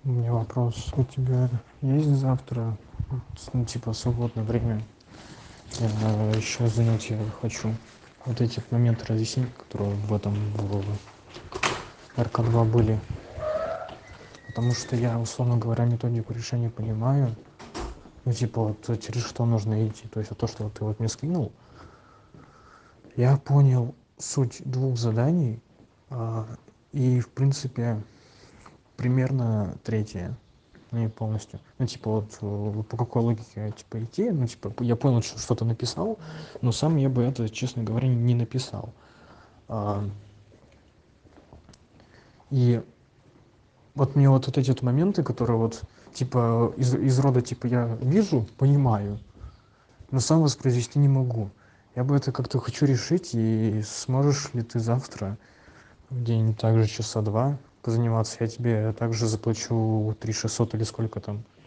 У меня вопрос. У тебя есть завтра, ну, типа, свободное время? Я еще занятия хочу. Вот эти моменты разъяснить, которые в этом в РК-2 были. Потому что я, условно говоря, методику решения понимаю. Ну, типа, вот через что нужно идти. То есть, вот то, что вот ты вот мне скинул, я понял суть двух заданий. а, И, в принципе, примерно третье. Ну, не полностью. Ну, типа, вот по какой логике, типа, идти. Ну, типа, я понял, что что-то написал, но сам я бы это, честно говоря, не написал. А, И вот мне вот эти вот моменты, которые вот, типа, из рода, типа, я вижу, понимаю, но сам воспроизвести не могу. Я бы это как-то хочу решить, и сможешь ли ты завтра в день также часа два позаниматься? Я тебе также заплачу 3600 или сколько там.